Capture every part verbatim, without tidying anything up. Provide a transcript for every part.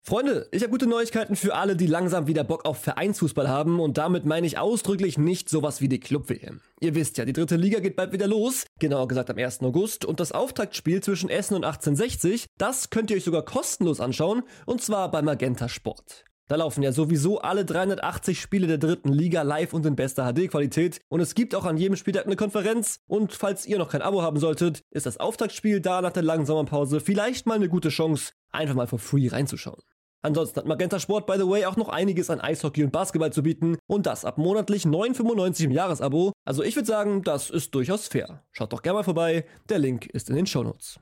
Freunde, ich habe gute Neuigkeiten für alle, die langsam wieder Bock auf Vereinsfußball haben und damit meine ich ausdrücklich nicht sowas wie die Club-W M. Ihr wisst ja, die dritte Liga geht bald wieder los, genauer gesagt am ersten August und das Auftaktspiel zwischen Essen und achtzehnhundertsechzig, das könnt ihr euch sogar kostenlos anschauen und zwar bei Magenta Sport. Da laufen ja sowieso alle dreihundertachtzig Spiele der dritten Liga live und in bester H D-Qualität und es gibt auch an jedem Spieltag eine Konferenz und falls ihr noch kein Abo haben solltet, ist das Auftaktspiel da nach der langen Sommerpause vielleicht mal eine gute Chance, einfach mal for free reinzuschauen. Ansonsten hat Magenta Sport, by the way, auch noch einiges an Eishockey und Basketball zu bieten und das ab monatlich neun fünfundneunzig im Jahresabo. Also ich würde sagen, das ist durchaus fair. Schaut doch gerne mal vorbei, der Link ist in den Shownotes.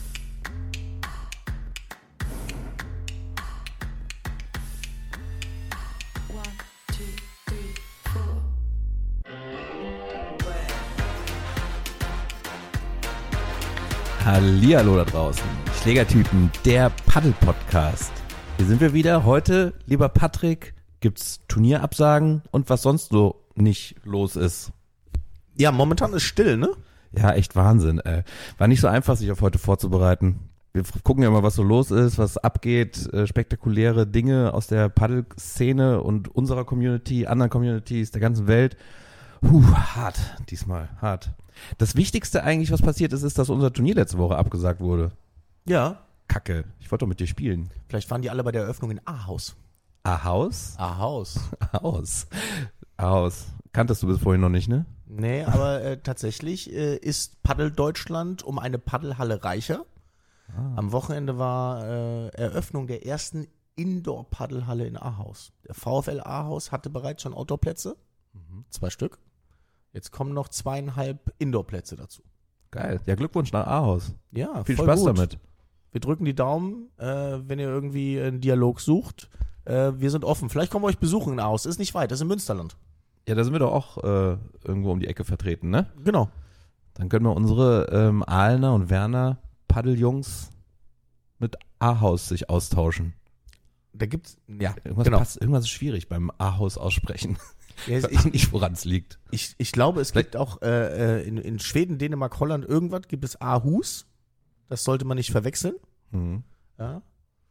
Hallihallo da draußen, Schlägertypen, der Paddel-Podcast. Hier sind wir wieder. Heute, lieber Patrick, gibt's Turnierabsagen und was sonst so nicht los ist. Ja, momentan ist still, ne? Ja, echt Wahnsinn, ey. War nicht so einfach, sich auf heute vorzubereiten. Wir gucken ja mal, was so los ist, was abgeht, äh, spektakuläre Dinge aus der Paddel-Szene und unserer Community, anderen Communities der ganzen Welt. Puh, hart, diesmal, hart. Das Wichtigste eigentlich, was passiert ist, ist, dass unser Turnier letzte Woche abgesagt wurde. Ja. Kacke, ich wollte doch mit dir spielen. Vielleicht waren die alle bei der Eröffnung in Ahaus. Ahaus? Ahaus. Ahaus. Ahaus. Kanntest du bis vorhin noch nicht, ne? Nee, aber äh, tatsächlich äh, ist Paddel Deutschland um eine Paddelhalle reicher. Ah. Am Wochenende war äh, Eröffnung der ersten Indoor-Paddelhalle in Ahaus. Der VfL Ahaus hatte bereits schon Outdoor-Plätze. Mhm. Zwei Stück. Jetzt kommen noch zweieinhalb Indoor-Plätze dazu. Geil. Ja, Glückwunsch nach Ahaus. Ja, viel voll Spaß gut. damit. Wir drücken die Daumen, äh, wenn ihr irgendwie einen Dialog sucht. Äh, wir sind offen. Vielleicht kommen wir euch besuchen in Ahaus. Ist nicht weit, das ist im Münsterland. Ja, da sind wir doch auch äh, irgendwo um die Ecke vertreten, ne? Genau. Dann können wir unsere ähm, Ahlner und Werner Paddeljungs mit Ahaus sich austauschen. Da gibt's, ja, irgendwas, genau. passt, irgendwas ist schwierig beim Ahaus aussprechen. Ja, ich weiß nicht, woran es liegt. Ich, ich glaube, es Vielleicht- gibt auch äh, in, in Schweden, Dänemark, Holland irgendwas, gibt es Aarhus. Das sollte man nicht verwechseln. Mhm. Ja.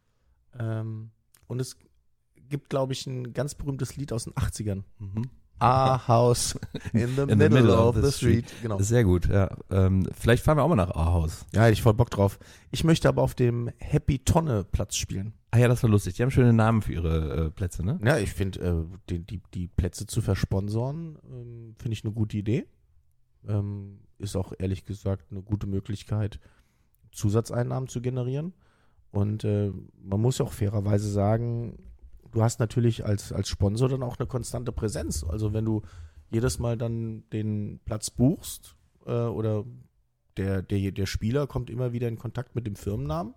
Ähm, und es gibt, glaube ich, ein ganz berühmtes Lied aus den achtzigern. Mhm. Ahaus in the, In middle, of the street. Genau. Das ist sehr gut, ja. Ähm, vielleicht fahren wir auch mal nach Ahaus. Ja, hätte ich voll Bock drauf. Ich möchte aber auf dem Happy Tonne Platz spielen. Ah ja, das war lustig. Die haben schöne Namen für ihre äh, Plätze, ne? Ja, ich finde, äh, die, die, die Plätze zu versponsoren, ähm, finde ich eine gute Idee. Ähm, ist auch ehrlich gesagt eine gute Möglichkeit, Zusatzeinnahmen zu generieren. Und äh, man muss ja auch fairerweise sagen, du hast natürlich als, als Sponsor dann auch eine konstante Präsenz. Also wenn du jedes Mal dann den Platz buchst äh, oder der, der, der Spieler kommt immer wieder in Kontakt mit dem Firmennamen,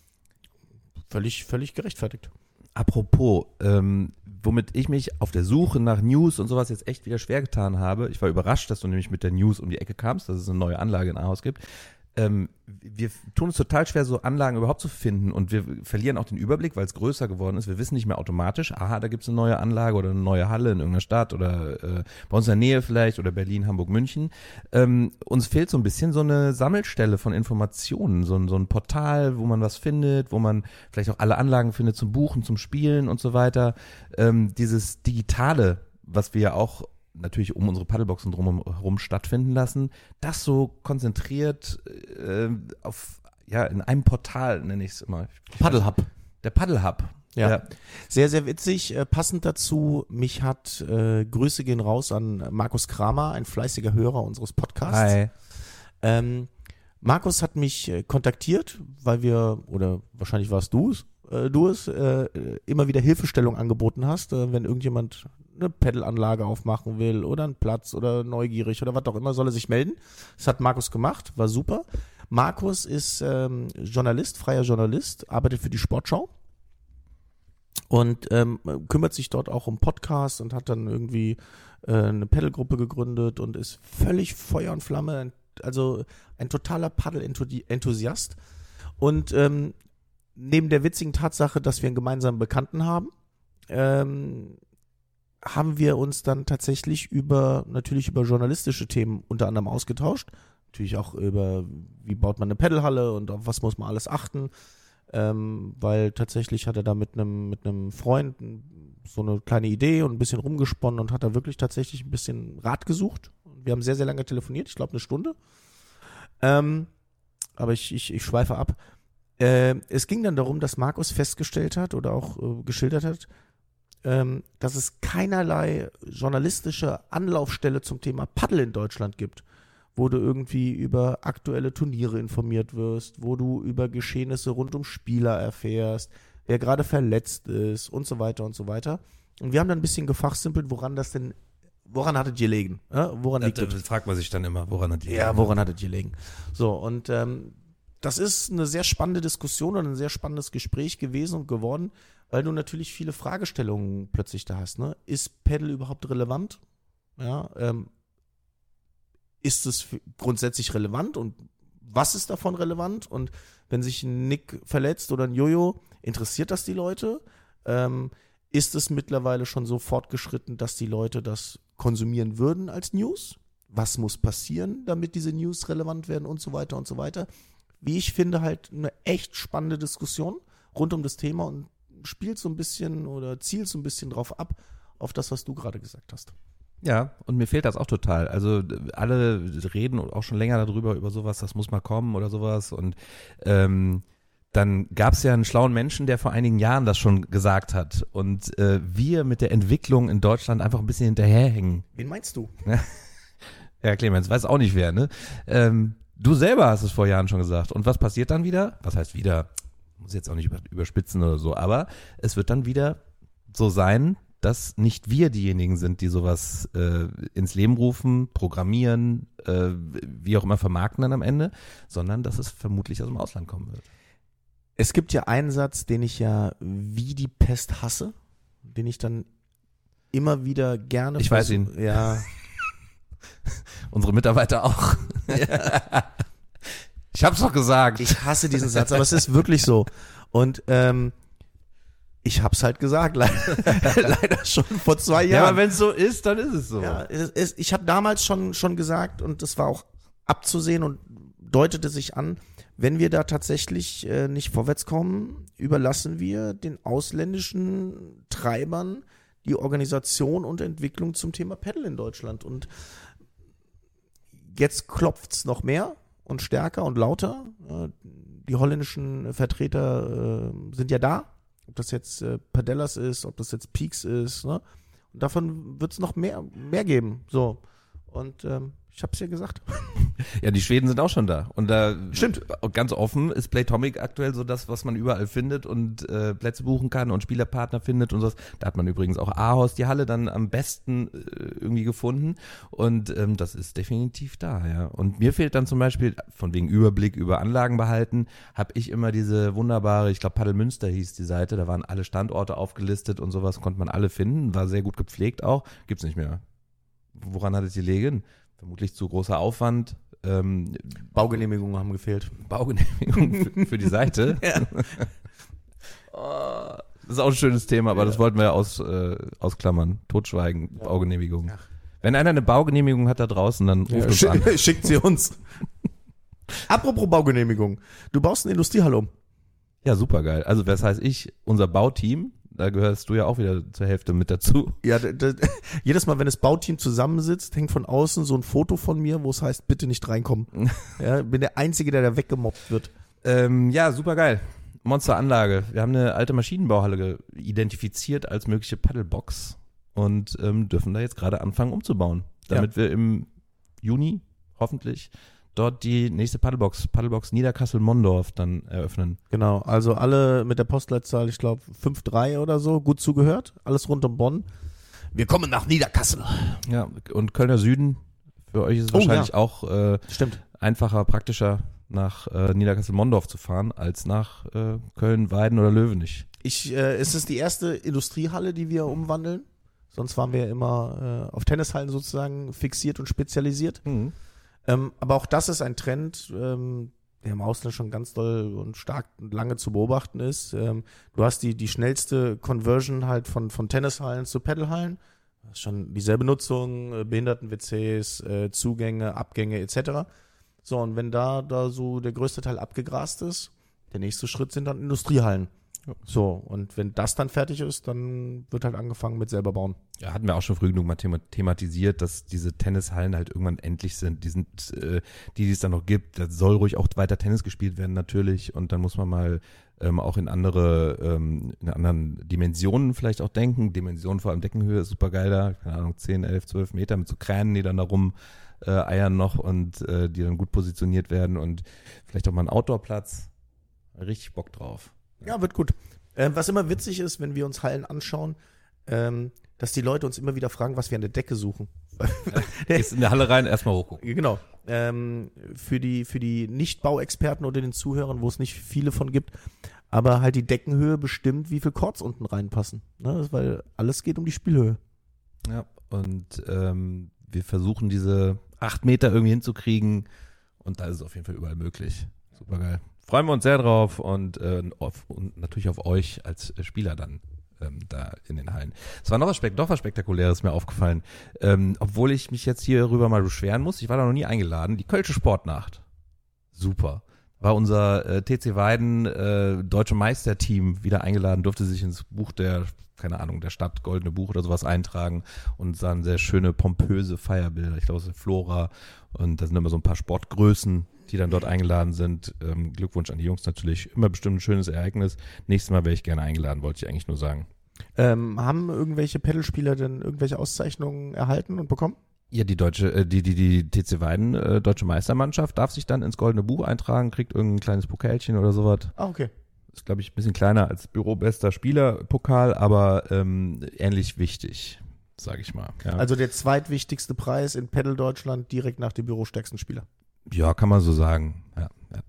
völlig, völlig gerechtfertigt. Apropos, ähm, womit ich mich auf der Suche nach News und sowas jetzt echt wieder schwer getan habe, ich war überrascht, dass du nämlich mit der News um die Ecke kamst, dass es eine neue Anlage in Ahaus gibt. Ähm, wir tun es total schwer, so Anlagen überhaupt zu finden und wir verlieren auch den Überblick, weil es größer geworden ist. Wir wissen nicht mehr automatisch, aha, da gibt es eine neue Anlage oder eine neue Halle in irgendeiner Stadt oder äh, bei uns in der Nähe vielleicht oder Berlin, Hamburg, München. Ähm, uns fehlt so ein bisschen so eine Sammelstelle von Informationen, so ein, so ein Portal, wo man was findet, wo man vielleicht auch alle Anlagen findet zum Buchen, zum Spielen und so weiter. Ähm, dieses Digitale, was wir ja auch natürlich um unsere Paddleboxen drumherum stattfinden lassen, das so konzentriert äh, auf, ja, in einem Portal, nenne ich es immer. Paddelhub. Der Paddelhub. Ja. Ja. Sehr, sehr witzig. Äh, passend dazu, mich hat, äh, Grüße gehen raus an Markus Kramer, ein fleißiger Hörer unseres Podcasts. Hi. Ähm, Markus hat mich äh, kontaktiert, weil wir, oder wahrscheinlich warst du es, äh, du es, äh, immer wieder Hilfestellung angeboten hast, äh, wenn irgendjemand eine Pedal-Anlage aufmachen will oder einen Platz oder neugierig oder was auch immer, soll er sich melden. Das hat Markus gemacht, war super. Markus ist ähm, Journalist, freier Journalist, arbeitet für die Sportschau und ähm, kümmert sich dort auch um Podcasts und hat dann irgendwie äh, eine Pedal-Gruppe gegründet und ist völlig Feuer und Flamme, also ein totaler Paddel-Enthusiast. Und ähm, neben der witzigen Tatsache, dass wir einen gemeinsamen Bekannten haben, ähm, haben wir uns dann tatsächlich über, natürlich über journalistische Themen unter anderem ausgetauscht. Natürlich auch über, wie baut man eine Pedalhalle und auf was muss man alles achten. ähm, weil tatsächlich hat er da mit einem mit einem Freund so eine kleine Idee und ein bisschen rumgesponnen und hat da wirklich tatsächlich ein bisschen Rat gesucht. Wir haben sehr, sehr lange telefoniert, ich glaube eine Stunde. Ähm, aber ich, ich, ich schweife ab. Äh, es ging dann darum, dass Markus festgestellt hat oder auch äh, geschildert hat, ähm, dass es keinerlei journalistische Anlaufstelle zum Thema Paddel in Deutschland gibt, wo du irgendwie über aktuelle Turniere informiert wirst, wo du über Geschehnisse rund um Spieler erfährst, wer gerade verletzt ist und so weiter und so weiter. Und wir haben dann ein bisschen gefachsimpelt, woran das denn, woran hattet ihr gelegen? Ja, woran liegt das das? fragt man sich dann immer, woran hat die Ja, woran hattet ihr gelegen? So, und ähm, das ist eine sehr spannende Diskussion und ein sehr spannendes Gespräch gewesen und geworden, weil du natürlich viele Fragestellungen plötzlich da hast. Ne? Ist Paddle überhaupt relevant? Ja, ähm, ist es für- grundsätzlich relevant und was ist davon relevant? Und wenn sich ein Nick verletzt oder ein Jojo, interessiert das die Leute? Ähm, ist es mittlerweile schon so fortgeschritten, dass die Leute das konsumieren würden als News? Was muss passieren, damit diese News relevant werden und so weiter und so weiter? Wie ich finde, halt eine echt spannende Diskussion rund um das Thema und spielt so ein bisschen oder zielt so ein bisschen drauf ab, auf das, was du gerade gesagt hast. Ja, und mir fehlt das auch total. Also äh, alle reden auch schon länger darüber, über sowas, das muss mal kommen oder sowas. Und ähm, dann gab es ja einen schlauen Menschen, der vor einigen Jahren das schon gesagt hat. Und äh, wir mit der Entwicklung in Deutschland einfach ein bisschen hinterherhängen. Wen meinst du? Ja, Clemens, weiß auch nicht wer, ne? Ähm, du selber hast es vor Jahren schon gesagt. Und was passiert dann wieder? Was heißt wieder? Muss jetzt auch nicht über, überspitzen oder so, aber es wird dann wieder so sein, dass nicht wir diejenigen sind, die sowas äh, ins Leben rufen, programmieren, äh, wie auch immer vermarkten dann am Ende, sondern dass es vermutlich aus dem Ausland kommen wird. Es gibt ja einen Satz, den ich ja wie die Pest hasse, den ich dann immer wieder gerne Ich weiß versuch- ihn. Ja, Unsere Mitarbeiter auch. Ich hab's doch gesagt. ich hasse diesen Satz, aber es ist wirklich so. Und ähm, ich hab's halt gesagt, leider, leider schon vor zwei Ja, Jahren. aber wenn es so ist, dann ist es so. Ja, es, es, ich habe damals schon schon gesagt und das war auch abzusehen und deutete sich an, wenn wir da tatsächlich äh, nicht vorwärts kommen, überlassen wir den ausländischen Treibern die Organisation und Entwicklung zum Thema Paddle in Deutschland. Und jetzt klopft's noch mehr und stärker und lauter. Äh, die holländischen Vertreter äh, sind ja da. Ob das jetzt äh, Padellas ist, ob das jetzt Peaks ist, ne? Und davon wird es noch mehr, mehr geben. So. Und ähm, ich hab's ja gesagt. Ja, die Schweden sind auch schon da. Und da Stimmt. Ganz offen ist Playtomic aktuell so das, was man überall findet und äh, Plätze buchen kann und Spielerpartner findet und so. Da hat man übrigens auch Ahaus, die Halle, dann am besten äh, irgendwie gefunden. Und ähm, das ist definitiv da, ja. Und mir fehlt dann zum Beispiel, von wegen Überblick über Anlagen behalten, habe ich immer diese wunderbare, ich glaube Paddel Münster hieß die Seite, da waren alle Standorte aufgelistet und sowas, konnte man alle finden, war sehr gut gepflegt auch. Gibt's nicht mehr. Woran hat es gelegen? Vermutlich zu großer Aufwand. Ähm, Baugenehmigungen haben gefehlt. Baugenehmigung für, für die Seite. Ja. Oh, das ist auch ein schönes Thema, aber Ja. das wollten wir ja aus, äh, ausklammern. Totschweigen, Ja. Baugenehmigung. Ja. Wenn einer eine Baugenehmigung hat da draußen, dann ruft uns an. Schick, schickt sie uns. Apropos Baugenehmigung. Du baust eine Industriehalle um. Ja, super geil. Also das heißt ich, unser Bauteam, da gehörst du ja auch wieder zur Hälfte mit dazu. Ja, d- d- jedes Mal, wenn das Bauteam zusammensitzt, hängt von außen so ein Foto von mir, wo es heißt, bitte nicht reinkommen. Ja, bin der Einzige, der da weggemobbt wird. Ähm, ja, super geil. Monsteranlage. Wir haben eine alte Maschinenbauhalle ge- identifiziert als mögliche Paddlebox und ähm, dürfen da jetzt gerade anfangen umzubauen, damit wir im Juni hoffentlich dort die nächste Paddlebox, Paddlebox Niederkassel-Mondorf dann eröffnen. Genau, also alle mit der Postleitzahl, ich glaube fünf drei oder so, gut zugehört. Alles rund um Bonn. Wir kommen nach Niederkassel. Ja, und Kölner Süden, für euch ist es Oh, wahrscheinlich ja. auch äh, Stimmt. einfacher, praktischer nach äh, Niederkassel-Mondorf zu fahren, als nach äh, Köln, Weiden oder Löwenich. Ich, äh, es ist die erste Industriehalle, die wir umwandeln. Sonst waren wir immer äh, auf Tennishallen sozusagen fixiert und spezialisiert. Mhm. Ähm, aber auch das ist ein Trend, ähm, der im Ausland schon ganz doll und stark und lange zu beobachten ist. Ähm, du hast die, die schnellste Conversion halt von, von Tennishallen zu Paddlehallen. Das ist schon dieselbe Nutzung, äh, Behinderten-W Cs, äh, Zugänge, Abgänge et cetera. So, und wenn da, da so der größte Teil abgegrast ist, Der nächste Schritt sind dann Industriehallen. So, und wenn das dann fertig ist, dann wird halt angefangen mit selber bauen. Ja, hatten wir auch schon früh genug mal thema- thematisiert, dass diese Tennishallen halt irgendwann endlich sind. Die sind, äh, die, die es dann noch gibt, da soll ruhig auch weiter Tennis gespielt werden natürlich und dann muss man mal ähm, auch in andere, ähm, in anderen Dimensionen vielleicht auch denken. Dimensionen vor allem Deckenhöhe ist super geil da, keine Ahnung, zehn, elf, zwölf Meter mit so Kränen, die dann da rum äh, eiern noch und äh, die dann gut positioniert werden und vielleicht auch mal ein Outdoor-Platz. Richtig Bock drauf. Ja, wird gut. Ähm, was immer witzig ist, wenn wir uns Hallen anschauen, ähm, dass die Leute uns immer wieder fragen, was wir an der Decke suchen. Ist in der Halle rein, erstmal hochgucken. Genau. Ähm, für die, für die Nicht-Bauexperten oder den Zuhörern, wo es nicht viele von gibt, aber halt die Deckenhöhe bestimmt, wie viel Chords unten reinpassen. Ne? Weil alles geht um die Spielhöhe. Ja, und ähm, wir versuchen diese acht Meter irgendwie hinzukriegen und da ist es auf jeden Fall überall möglich. Super geil. Freuen wir uns sehr drauf und, äh, auf, und natürlich auf euch als Spieler dann ähm, da in den Hallen. Es war noch was, Spek- doch was Spektakuläres mir aufgefallen. Ähm, obwohl ich mich jetzt hierüber mal beschweren muss, ich war da noch nie eingeladen, die Kölsche Sportnacht. Super. War unser äh, T C Weiden äh, Deutsche Meisterteam wieder eingeladen, durfte sich ins Buch der, keine Ahnung, der Stadt, Goldene Buch oder sowas eintragen und sahen sehr schöne, pompöse Feierbilder. Ich glaube, es ist Flora und da sind immer so ein paar Sportgrößen, die dann dort eingeladen sind. Ähm, Glückwunsch an die Jungs natürlich. Immer bestimmt ein schönes Ereignis. Nächstes Mal wäre ich gerne eingeladen, wollte ich eigentlich nur sagen. Ähm, haben irgendwelche Pedalspieler denn irgendwelche Auszeichnungen erhalten und bekommen? Ja, die deutsche, äh, die, die, die T C Weiden äh, deutsche Meistermannschaft darf sich dann ins Goldene Buch eintragen, kriegt irgendein kleines Pokalchen oder sowas. Ah, okay. Ist, glaube ich, ein bisschen kleiner als Bürobester Spieler-Pokal, aber ähm, ähnlich wichtig, sage ich mal. Ja. Also der zweitwichtigste Preis in Pedal Deutschland direkt nach dem bürostärksten Spieler. Ja, kann man so sagen. Ja, ja.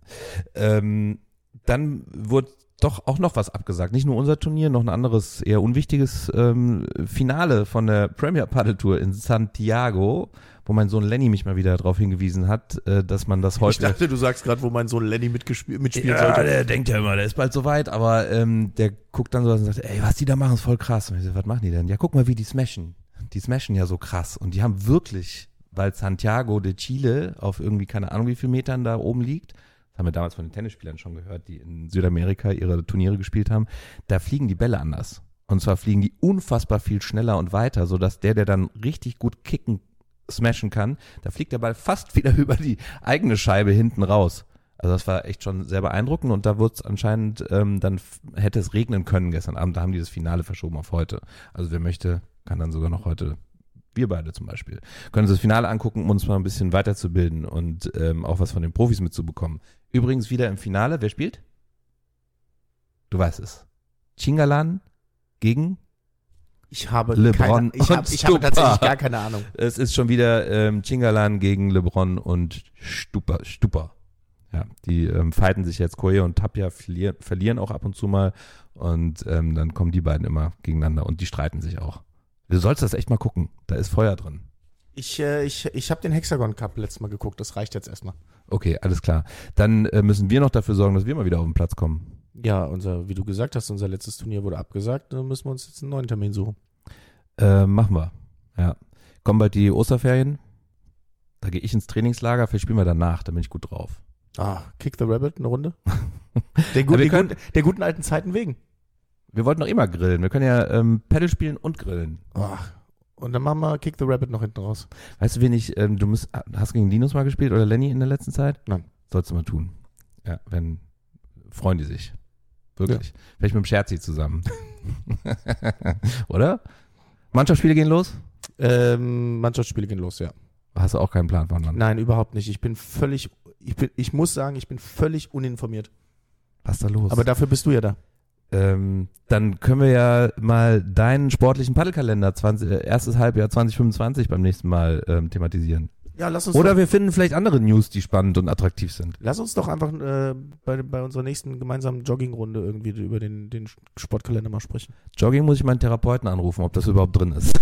Ähm, dann wurde doch auch noch was abgesagt. Nicht nur unser Turnier, noch ein anderes, eher unwichtiges ähm, Finale von der Premier Padel Tour in Santiago, wo mein Sohn Lenny mich mal wieder darauf hingewiesen hat, äh, dass man das heute... Ich dachte, du sagst gerade, wo mein Sohn Lenny mitgespielt, mitspielen ja, sollte. Der denkt ja immer, der ist bald soweit, aber ähm, der guckt dann so und sagt, ey, was die da machen, ist voll krass. Und ich so, was machen die denn? Ja, guck mal, wie die smashen. Die smashen ja so krass. Und die haben wirklich... weil Santiago de Chile auf irgendwie keine Ahnung wie viel Metern da oben liegt, das haben wir damals von den Tennisspielern schon gehört, die in Südamerika ihre Turniere gespielt haben, da fliegen die Bälle anders. Und zwar fliegen die unfassbar viel schneller und weiter, sodass der, der dann richtig gut kicken, smashen kann, da fliegt der Ball fast wieder über die eigene Scheibe hinten raus. Also das war echt schon sehr beeindruckend und da wurde es anscheinend, ähm, dann f- hätte es regnen können gestern Abend, da haben die das Finale verschoben auf heute. Also wer möchte, kann dann sogar noch heute... Wir beide zum Beispiel, können uns das Finale angucken, um uns mal ein bisschen weiterzubilden und ähm, auch was von den Profis mitzubekommen. Übrigens wieder im Finale, wer spielt? Du weißt es. Chingalan gegen Ich habe LeBron keine, ich, hab, und ich habe Stupa. tatsächlich gar keine Ahnung. Es ist schon wieder ähm, Chingalan gegen LeBron und Stupa. Stupa. Ja, die ähm, fighten sich jetzt. Koye und Tapia verlieren, verlieren auch ab und zu mal und ähm, dann kommen die beiden immer gegeneinander und die streiten sich auch. Du sollst das echt mal gucken. Da ist Feuer drin. Ich, äh, ich, ich habe den Hexagon Cup letztes Mal geguckt. Das reicht jetzt erstmal. Okay, alles klar. Dann äh, müssen wir noch dafür sorgen, dass wir mal wieder auf den Platz kommen. Ja, unser, wie du gesagt hast, unser letztes Turnier wurde abgesagt. Dann müssen wir uns jetzt einen neuen Termin suchen. Äh, machen wir. Ja. Kommen bald die Osterferien. Da gehe ich ins Trainingslager. Vielleicht spielen wir danach. Da bin ich gut drauf. Ah, Kick the Rabbit, eine Runde. Der, gut, Ja, wir den können- guten, der guten alten Zeiten wegen. Wir wollten noch immer grillen. Wir können ja ähm, Paddle spielen und grillen. Ach, und dann machen wir Kick the Rabbit noch hinten raus. Weißt du, wen ich, ähm, du musst, hast gegen Linus mal gespielt oder Lenny in der letzten Zeit? Nein. Sollst du mal tun. Ja, wenn, freuen die sich. Wirklich. Vielleicht mit dem Scherzi zusammen. Oder? Mannschaftsspiele gehen los? Ähm, Mannschaftsspiele gehen los, ja. Hast du auch keinen Plan von wann? Nein, überhaupt nicht. Ich bin völlig, ich bin, ich muss sagen, ich bin völlig uninformiert. Was ist da los? Aber dafür bist du ja da. Ähm, dann können wir ja mal deinen sportlichen Paddelkalender zwanzig, äh, erstes Halbjahr zwanzig fünfundzwanzig beim nächsten Mal ähm, thematisieren. Ja, lass uns Oder doch, wir finden vielleicht andere News, die spannend und attraktiv sind. lass uns doch einfach äh, bei, bei unserer nächsten gemeinsamen Joggingrunde irgendwie über den, den Sportkalender mal sprechen. Jogging muss ich meinen Therapeuten anrufen, ob das überhaupt drin ist.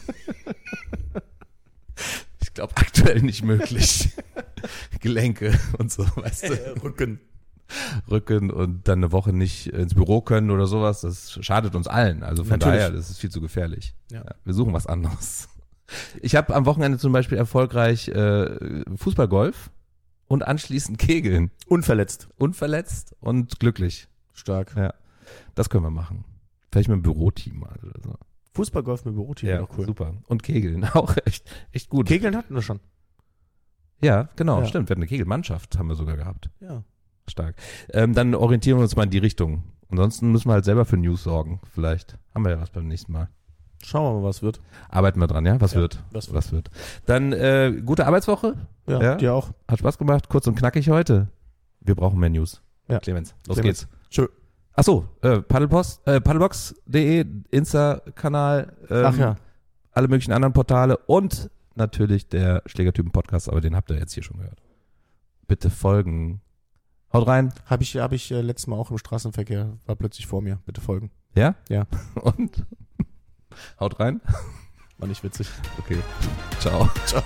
Ich glaube aktuell nicht möglich. Gelenke und so, weißt du. Rücken. Rücken und dann eine Woche nicht ins Büro können oder sowas, das schadet uns allen. Also von Natürlich. daher, das ist viel zu gefährlich. Ja. Ja, wir suchen was anderes. Ich habe am Wochenende zum Beispiel erfolgreich äh, Fußballgolf und anschließend kegeln. Unverletzt. Unverletzt und glücklich. Stark. Ja, das können wir machen. Vielleicht mit einem Büroteam mal oder so. Fußballgolf mit Büroteam, Ja, auch cool. super. Und kegeln, auch echt, echt gut. Kegeln hatten wir schon. Ja, genau, Ja. stimmt. Wir hatten eine Kegelmannschaft, haben wir sogar gehabt. Ja. Stark. Ähm, dann orientieren wir uns mal in die Richtung. Ansonsten müssen wir halt selber für News sorgen. Vielleicht haben wir ja was beim nächsten Mal. Schauen wir mal, was wird. Arbeiten wir dran, ja? Was Ja, wird? was wird. Was wird? Dann äh, gute Arbeitswoche. Ja, Ja. dir auch. Hat Spaß gemacht. Kurz und knackig heute. Wir brauchen mehr News. Ja. Clemens, los Clemens. geht's. Tschö. Achso, äh, Paddlepost, äh, paddlebox punkt de, Insta-Kanal, ähm, Ach ja. alle möglichen anderen Portale und natürlich der Schlägertypen-Podcast, aber den habt ihr jetzt hier schon gehört. Bitte folgen. Haut rein. Habe ich, hab ich äh, letztes Mal auch im Straßenverkehr, war plötzlich vor mir. Bitte folgen. Ja? Ja. Und? Haut rein. War nicht witzig. Okay. Ciao. Ciao.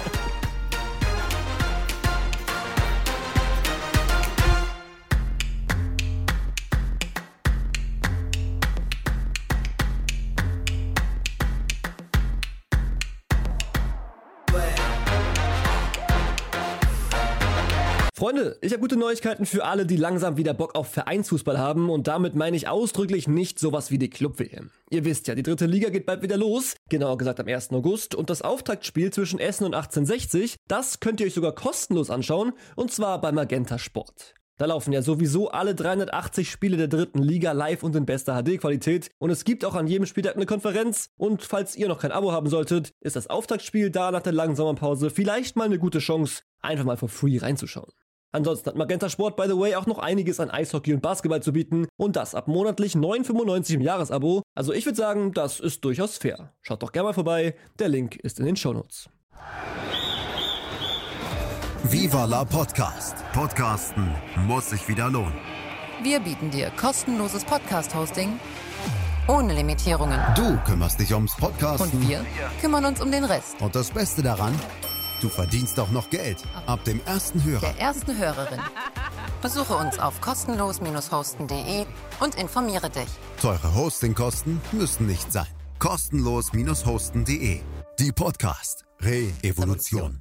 Freunde, ich habe gute Neuigkeiten für alle, die langsam wieder Bock auf Vereinsfußball haben und damit meine ich ausdrücklich nicht sowas wie die Club-W M. Ihr wisst ja, die dritte Liga geht bald wieder los, genauer gesagt am ersten August und das Auftaktspiel zwischen Essen und achtzehnhundertsechzig, das könnt ihr euch sogar kostenlos anschauen und zwar bei Magenta Sport. Da laufen ja sowieso alle dreihundertachtzig Spiele der dritten Liga live und in bester H D-Qualität und es gibt auch an jedem Spieltag eine Konferenz und falls ihr noch kein Abo haben solltet, ist das Auftaktspiel da nach der langen Sommerpause vielleicht mal eine gute Chance, einfach mal for free reinzuschauen. Ansonsten hat Magenta Sport, by the way, auch noch einiges an Eishockey und Basketball zu bieten und das ab monatlich neun fünfundneunzig im Jahresabo. Also ich würde sagen, das ist durchaus fair. Schaut doch gerne mal vorbei, der Link ist in den Shownotes. Viva la Podcast. Podcasten muss sich wieder lohnen. Wir bieten dir kostenloses Podcast-Hosting ohne Limitierungen. Du kümmerst dich ums Podcasten. Und wir kümmern uns um den Rest. Und das Beste daran, du verdienst auch noch Geld. Ab dem ersten Hörer. Der ersten Hörerin. Besuche uns auf kostenlos hosten punkt de und informiere dich. Teure Hostingkosten müssen nicht sein. kostenlos hosten punkt de. Die Podcast Re-Evolution.